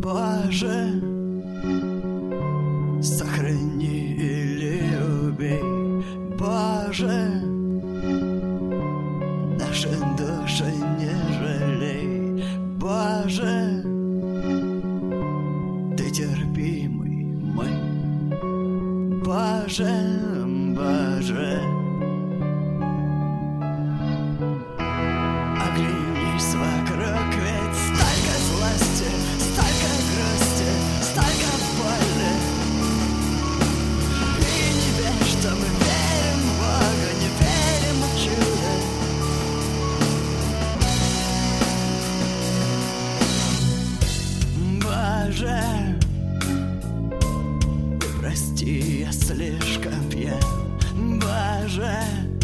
Боже, сохрани или убей, Боже, наши души не жалей, Боже, ты терпимый мой, Боже, Боже. Оглянись вокруг, ведь столько злости, столько грусти, столько боли. И не верь, что мы верим в Бога, не верим в чудо. Боже, ты прости, я слишком пьян, Боже.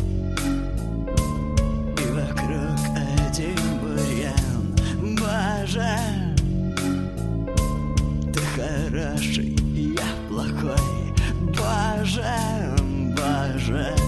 И вокруг один бурьян, Боже, ты хороший, я плохой, Боже, Боже.